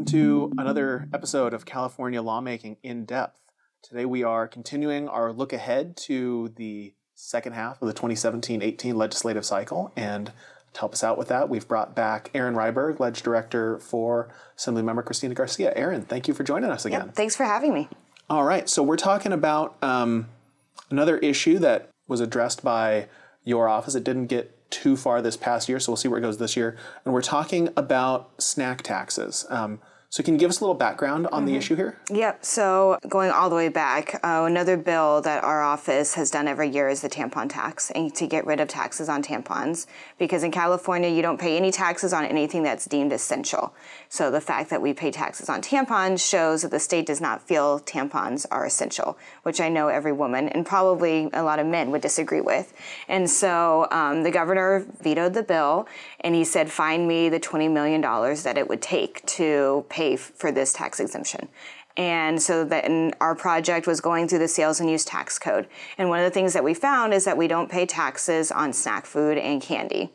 to another episode of California Lawmaking in Depth. Today we are continuing our look ahead to the second half of the 2017-18 legislative cycle, and to help us out with that, we've brought back Erin Ryberg, Ledge Director for Assemblymember Cristina Garcia. Erin, thank you for joining us again. Yep, thanks for having me. All right, so we're talking about another issue that was addressed by your office. It didn't get too far this past year, so we'll see where it goes this year. And we're talking about snack taxes. So can you give us a little background on the issue here? Yep. So going all the way back, another bill that our office has done every year is the tampon tax, and to get rid of taxes on tampons. Because in California, you don't pay any taxes on anything that's deemed essential. So the fact that we pay taxes on tampons shows that the state does not feel tampons are essential, which I know every woman and probably a lot of men would disagree with. And so the governor vetoed the bill, and he said, find me the $20 million that it would take to pay for this tax exemption. And so then our project was going through the sales and use tax code. And one of the things that we found is that we don't pay taxes on snack food and candy.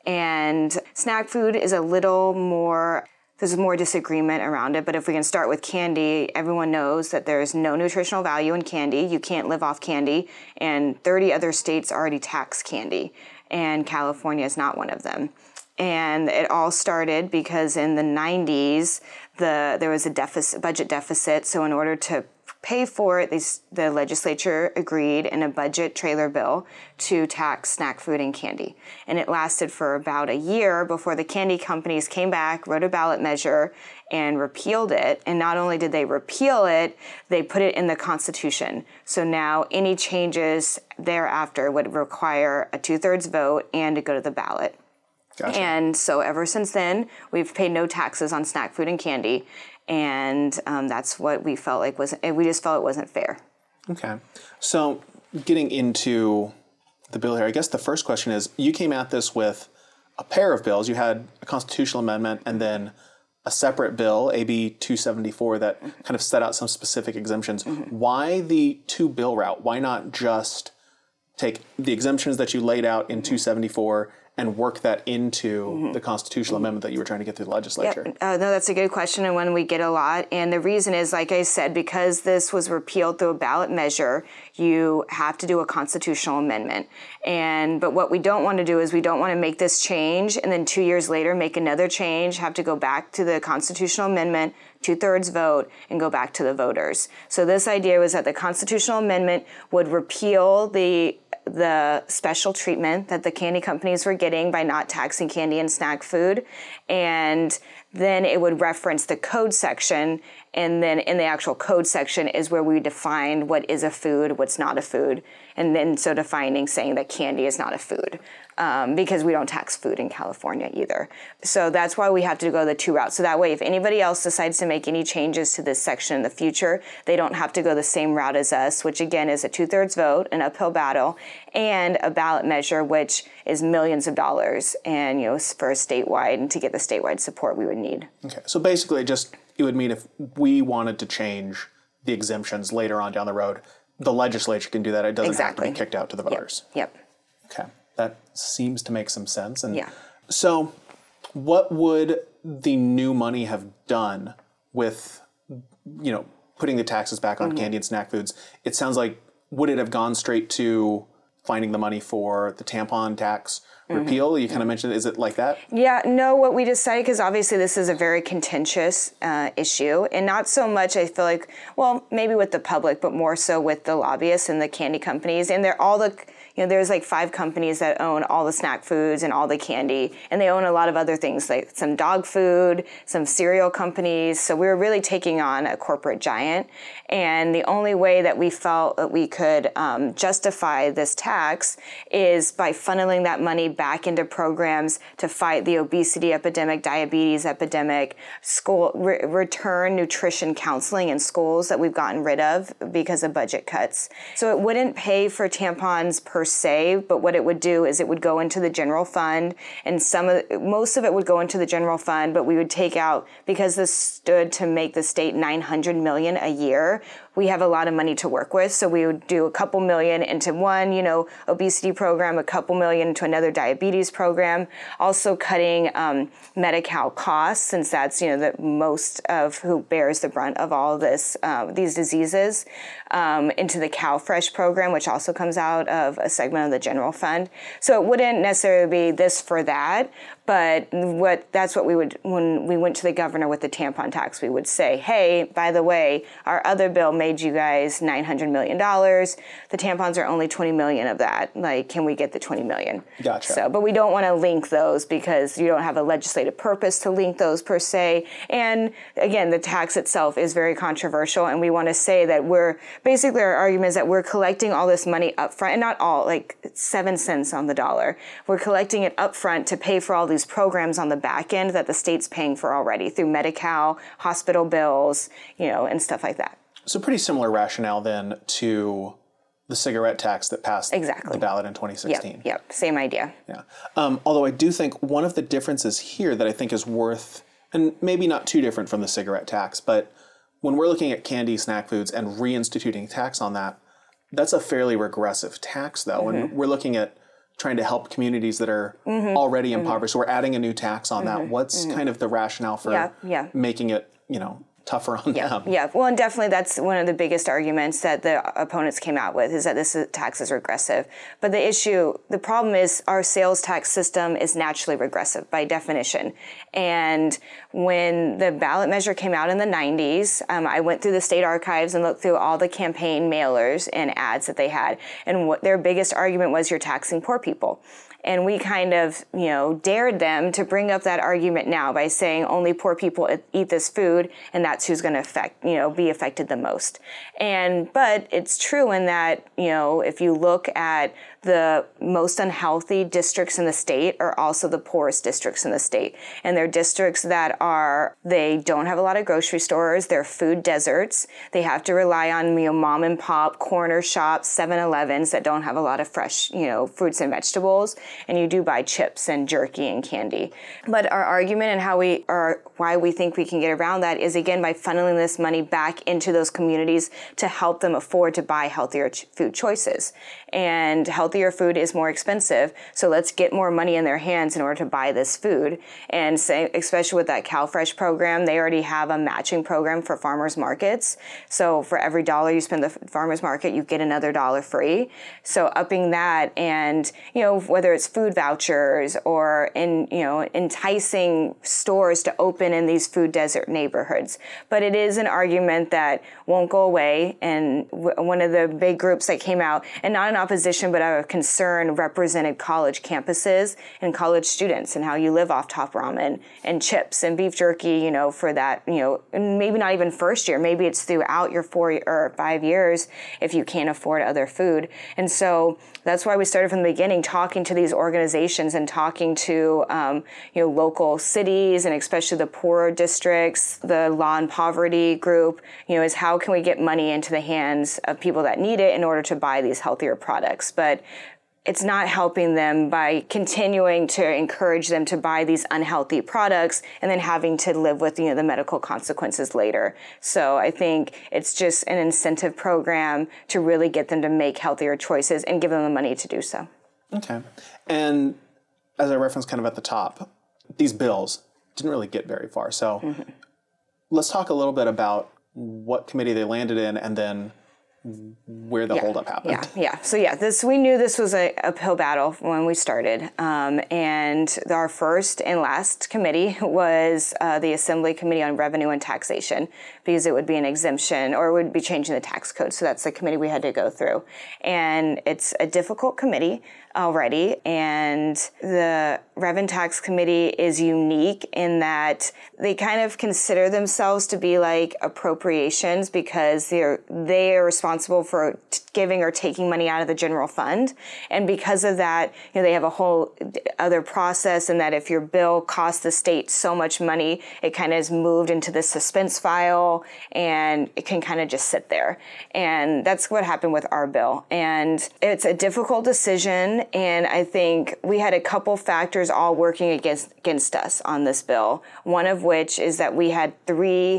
And snack food is a little more, there's more disagreement around it, but if we can start with candy, everyone knows that there's no nutritional value in candy. You can't live off candy, and 30 other states already tax candy, and California is not one of them. And it all started because in the 90s, there was a budget deficit. So in order to pay for it, the legislature agreed in a budget trailer bill to tax snack food and candy. And it lasted for about a year before the candy companies came back, wrote a ballot measure, and repealed it. And not only did they repeal it, they put it in the Constitution. So now any changes thereafter would require a 2/3 vote and to go to the ballot. Gotcha. And so ever since then, we've paid no taxes on snack food and candy. And that's what we felt like we just felt it wasn't fair. Okay. So getting into the bill here, I guess the first question is, you came at this with a pair of bills. You had a constitutional amendment and then a separate bill, AB 274, that kind of set out some specific exemptions. Mm-hmm. Why the two-bill route? Why not just take the exemptions that you laid out in 274 and work that into the constitutional amendment that you were trying to get through the legislature? Yep. No, that's a good question, and one we get a lot. And the reason is, like I said, because this was repealed through a ballot measure, you have to do a constitutional amendment. But what we don't want to do is we don't want to make this change and then 2 years later make another change, have to go back to the constitutional amendment, 2/3 vote, and go back to the voters. So this idea was that the constitutional amendment would repeal the special treatment that the candy companies were getting by not taxing candy and snack food. And then it would reference the code section. And then in the actual code section is where we define what is a food, what's not a food. And then so defining, saying that candy is not a food. Because we don't tax food in California either. So that's why we have to go the two routes. So that way, if anybody else decides to make any changes to this section in the future, they don't have to go the same route as us, which again is a 2/3 vote, an uphill battle, and a ballot measure, which is millions of dollars, and for a statewide, and to get the statewide support we would need. Okay, so basically it would mean if we wanted to change the exemptions later on down the road, the legislature can do that. It doesn't have to be kicked out to the voters. Yep. Okay. That seems to make some sense. And yeah. So what would the new money have done with, putting the taxes back on candy and snack foods? It sounds like, would it have gone straight to finding the money for the tampon tax repeal? You kind of mentioned, is it like that? Yeah, no, what we decided, because obviously this is a very contentious issue, and not so much, I feel like, well, maybe with the public, but more so with the lobbyists and the candy companies. And they're all there's like 5 companies that own all the snack foods and all the candy, and they own a lot of other things, like some dog food, some cereal companies. So we were really taking on a corporate giant. And the only way that we felt that we could justify this tax is by funneling that money back into programs to fight the obesity epidemic, diabetes epidemic, return nutrition counseling in schools that we've gotten rid of because of budget cuts. So it wouldn't pay for tampons per se, but what it would do is it would go into the general fund, and most of it would go into the general fund, but we would take out, because this stood to make the state $900 million a year, we have a lot of money to work with. So we would do a couple million into one, obesity program, a couple million into another diabetes program, also cutting Medi-Cal costs, since that's, the most of who bears the brunt of all this, these diseases, into the CalFresh program, which also comes out of a segment of the general fund. So it wouldn't necessarily be this for that, but that's what we would, when we went to the governor with the tampon tax, we would say, hey, by the way, our other bill made you guys $900 million. The tampons are only 20 million of that. Like, can we get the 20 million? Gotcha. So, but we don't want to link those because you don't have a legislative purpose to link those per se. And again, the tax itself is very controversial, and we want to say that basically our argument is that we're collecting all this money up front, and not all, like 7 cents on the dollar. We're collecting it up front to pay for all these programs on the back end that the state's paying for already through Medi-Cal, hospital bills, and stuff like that. So pretty similar rationale then to the cigarette tax that passed the ballot in 2016. Yep, same idea. Yeah. Although I do think one of the differences here that I think is worth, and maybe not too different from the cigarette tax, but when we're looking at candy, snack foods, and reinstituting tax on that, that's a fairly regressive tax, though. And we're looking at trying to help communities that are already impoverished. So we're adding a new tax on that. What's kind of the rationale for making it, tougher on them? Yeah, well, and definitely that's one of the biggest arguments that the opponents came out with, is that this tax is regressive. But the problem is our sales tax system is naturally regressive by definition. And when the ballot measure came out in the 90s, I went through the state archives and looked through all the campaign mailers and ads that they had. And what their biggest argument was, you're taxing poor people. And we kind of, dared them to bring up that argument now by saying only poor people eat this food, and that's who's going to be affected the most. But it's true in that, if you look at the most unhealthy districts in the state are also the poorest districts in the state. And they're districts that they don't have a lot of grocery stores, they're food deserts. They have to rely on, mom and pop, corner shops, 7-Elevens that don't have a lot of fresh, fruits and vegetables. And you do buy chips and jerky and candy. But our argument and why we think we can get around that is, again, by funneling this money back into those communities to help them afford to buy healthier food choices. And healthier food is more expensive, so let's get more money in their hands in order to buy this food. And especially with that CalFresh program, they already have a matching program for farmers markets. So for every $1 you spend at the farmers market, you get another $1 free. So upping that, and whether it's food vouchers or enticing stores to open in these food desert neighborhoods. But it is an argument that won't go away. And one of the big groups that came out, and not in opposition, but out of concern, represented college campuses and college students and how you live off top ramen and chips and beef jerky, for that, and maybe not even first year, maybe it's throughout your 4 or 5 years if you can't afford other food. And so that's why we started from the beginning, talking to these organizations and talking to, local cities, and especially the poorer districts, the law and poverty group, is how can we get money into the hands of people that need it in order to buy these healthier products. But it's not helping them by continuing to encourage them to buy these unhealthy products and then having to live with, the medical consequences later. So I think it's just an incentive program to really get them to make healthier choices and give them the money to do so. Okay. And as I referenced kind of at the top, these bills didn't really get very far. So let's talk a little bit about what committee they landed in and then where the holdup happened. So we knew this was an uphill battle when we started. And our first and last committee was the Assembly Committee on Revenue and Taxation, because it would be an exemption or it would be changing the tax code. So that's the committee we had to go through. And it's a difficult committee already. And the Rev and Tax Committee is unique in that they kind of consider themselves to be like appropriations, because they are responsible responsible for giving or taking money out of the general fund. And because of that, they have a whole other process, and that if your bill costs the state so much money, it kind of is moved into the suspense file and it can kind of just sit there. And that's what happened with our bill. And it's a difficult decision. And I think we had a couple factors all working against us on this bill. One of which is that we had three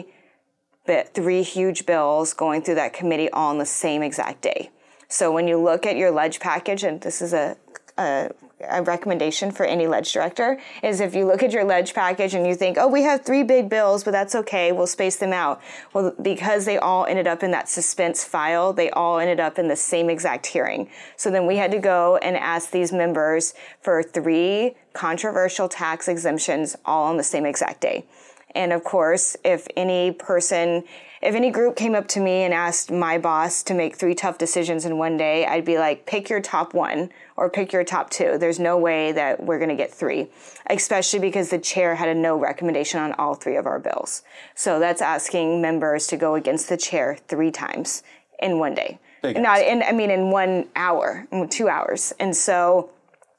huge bills going through that committee all on the same exact day. So when you look at your ledge package, and this is a recommendation for any ledge director, is if you look at your ledge package and you think, oh, we have 3 big bills, but that's okay, we'll space them out. Well, because they all ended up in that suspense file, they all ended up in the same exact hearing. So then we had to go and ask these members for 3 controversial tax exemptions all on the same exact day. And of course, if any group came up to me and asked my boss to make 3 tough decisions in one day, I'd be like, pick your top 1 or pick your top 2. There's no way that we're going to get 3, especially because the chair had a no recommendation on all 3 of our bills. So that's asking members to go against the chair 3 times in one day. In 1 hour, 2 hours. And so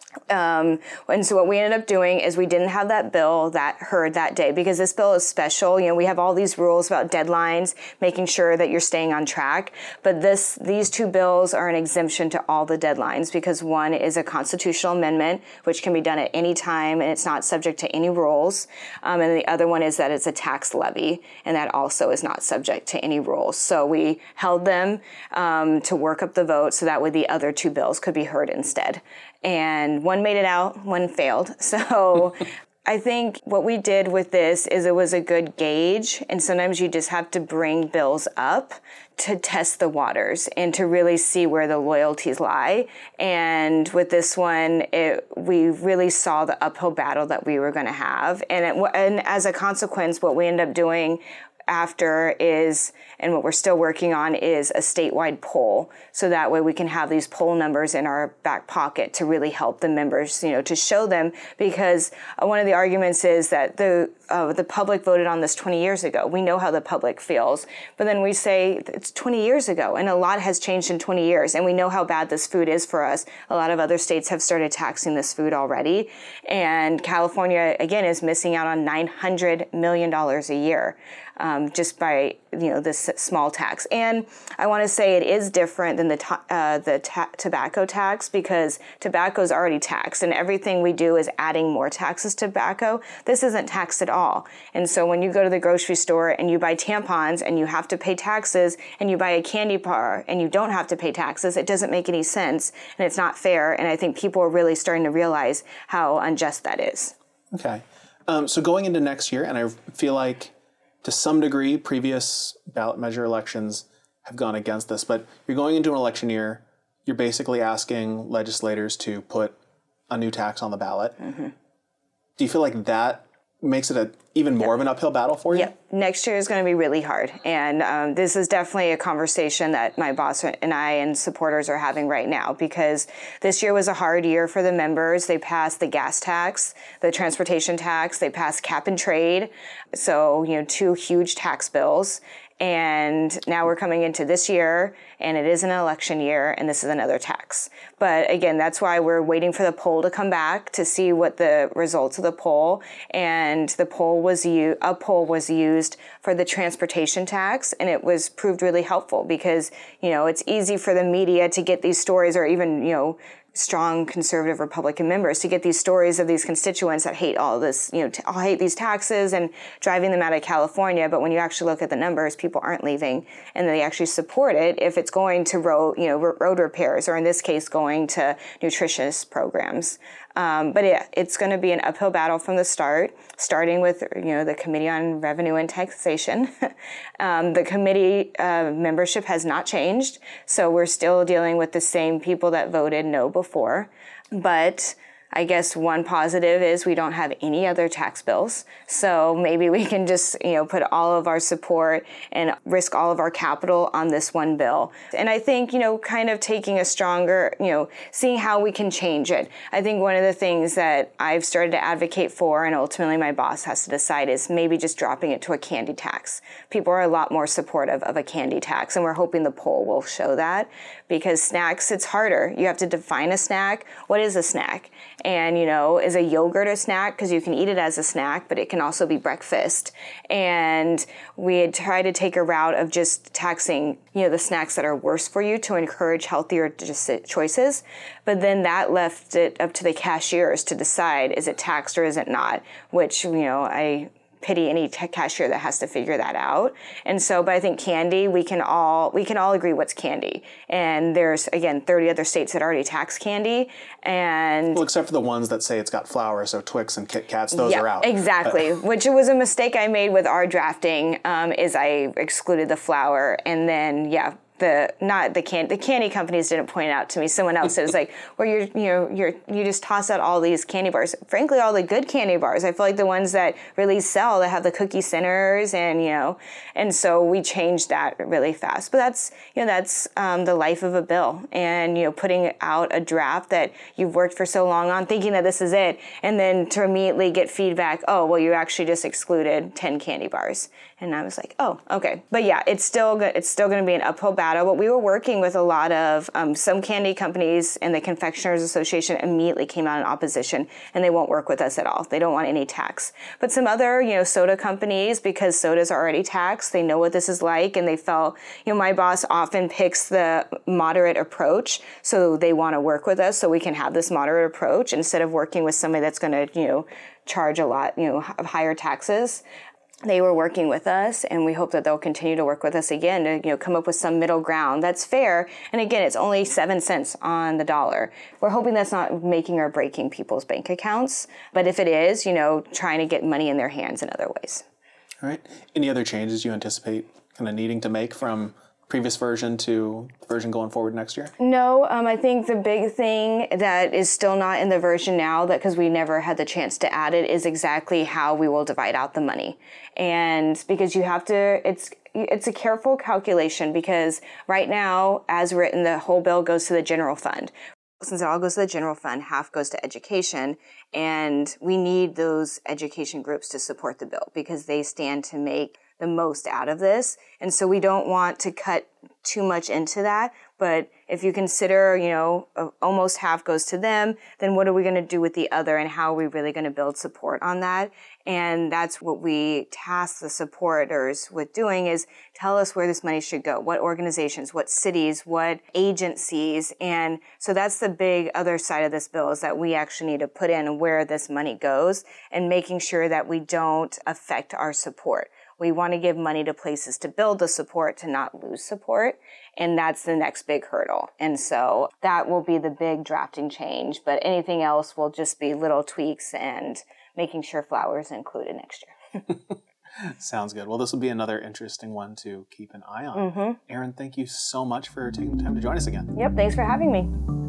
what we ended up doing is we didn't have that bill that heard that day, because this bill is special. We have all these rules about deadlines, making sure that you're staying on track. But these 2 bills are an exemption to all the deadlines, because one is a constitutional amendment, which can be done at any time and it's not subject to any rules. And the other one is that it's a tax levy, and that also is not subject to any rules. So we held them to work up the vote so that way the other 2 bills could be heard instead. And one made it out, one failed. So I think what we did with this is it was a good gauge. And sometimes you just have to bring bills up to test the waters and to really see where the loyalties lie. And with this one, we really saw the uphill battle that we were going to have. And as a consequence, what we ended up doing after is, and what we're still working on, is a statewide poll. So that way we can have these poll numbers in our back pocket to really help the members, to show them, because one of the arguments is that the public voted on this 20 years ago. We know how the public feels, but then we say it's 20 years ago and a lot has changed in 20 years, and we know how bad this food is for us. A lot of other states have started taxing this food already, and California, again, is missing out on $900 million a year. Just by this small tax. And I want to say it is different than the tobacco tax, because tobacco is already taxed, and everything we do is adding more taxes to tobacco. This isn't taxed at all. And so when you go to the grocery store and you buy tampons and you have to pay taxes, and you buy a candy bar and you don't have to pay taxes, it doesn't make any sense, and it's not fair. And I think people are really starting to realize how unjust that is. Okay. So going into next year, and I feel like to some degree, previous ballot measure elections have gone against this, but you're going into an election year, you're basically asking legislators to put a new tax on the ballot. Mm-hmm. Do you feel like that makes it even more of an uphill battle for you? Yep. Next year is going to be really hard. And this is definitely a conversation that my boss and I and supporters are having right now, because this year was a hard year for the members. They passed the gas tax, the transportation tax, they passed cap and trade. So, 2 huge tax bills. And now we're coming into this year, and it is an election year, and this is another tax. But again, that's why we're waiting for the poll to come back to see what the results of the poll. And the poll was used for the transportation tax, and it was proved really helpful, because it's easy for the media to get these stories, or even strong conservative Republican members, to get these stories of these constituents that hate all this, hate these taxes and driving them out of California. But when you actually look at the numbers, people aren't leaving, and they actually support it if it's going to road repairs, or in this case, going to nutritious programs. But yeah, it's going to be an uphill battle from the start, starting with, the Committee on Revenue and Taxation. The committee membership has not changed, so we're still dealing with the same people that voted no before. But I guess one positive is we don't have any other tax bills. So maybe we can just, put all of our support and risk all of our capital on this one bill. And I think, kind of taking a stronger, seeing how we can change it. I think one of the things that I've started to advocate for, and ultimately my boss has to decide, is maybe just dropping it to a candy tax. People are a lot more supportive of a candy tax, and we're hoping the poll will show that, because snacks, it's harder. You have to define a snack. What is a snack? And, is a yogurt a snack? Because you can eat it as a snack, but it can also be breakfast. And we had tried to take a route of just taxing, the snacks that are worse for you to encourage healthier choices. But then that left it up to the cashiers to decide, is it taxed or is it not? Which, I pity any cashier that has to figure that out. And so, but I think candy, we can all agree what's candy. And there's, again, 30 other states that already tax candy. And well, except for the ones that say it's got flour, so Twix and Kit Kats, those are out. Exactly. Which was a mistake I made with our drafting, is I excluded the flour. And then, the candy companies didn't point it out to me. Someone else said, it's like, well, you just toss out all these candy bars. Frankly, all the good candy bars. I feel like the ones that really sell, that have the cookie centers, and so we changed that really fast. But that's the life of a bill, and putting out a draft that you've worked for so long on, thinking that this is it, and then to immediately get feedback, oh, well, you actually just excluded 10 candy bars. And I was like, oh, okay. But yeah, it's still going to be an uphill battle. But we were working with a lot of some candy companies, and the Confectioners Association immediately came out in opposition, and they won't work with us at all. They don't want any tax. But some other, soda companies, because sodas are already taxed, they know what this is like, and they felt, my boss often picks the moderate approach, so they want to work with us so we can have this moderate approach instead of working with somebody that's going to, charge a lot, of higher taxes. They were working with us, and we hope that they'll continue to work with us again to come up with some middle ground that's fair. And again, it's only 7 cents on the dollar. We're hoping that's not making or breaking people's bank accounts, but if it is, trying to get money in their hands in other ways. All right. Any other changes you anticipate kind of needing to make from previous version to the version going forward next year? No, I think the big thing that is still not in the version now, that because we never had the chance to add it, is exactly how we will divide out the money. And because you have to, it's a careful calculation, because right now, as written, the whole bill goes to the general fund. Since it all goes to the general fund, half goes to education, and we need those education groups to support the bill because they stand to make the most out of this. And so we don't want to cut too much into that. But if you consider, almost half goes to them, then what are we going to do with the other, and how are we really going to build support on that? And that's what we task the supporters with doing, is tell us where this money should go, what organizations, what cities, what agencies. And so that's the big other side of this bill, is that we actually need to put in where this money goes and making sure that we don't affect our support. We want to give money to places to build the support, to not lose support. And that's the next big hurdle. And so that will be the big drafting change. But anything else will just be little tweaks and making sure flour is included next year. Sounds good. Well, this will be another interesting one to keep an eye on. Erin, thank you so much for taking the time to join us again. Yep, thanks for having me.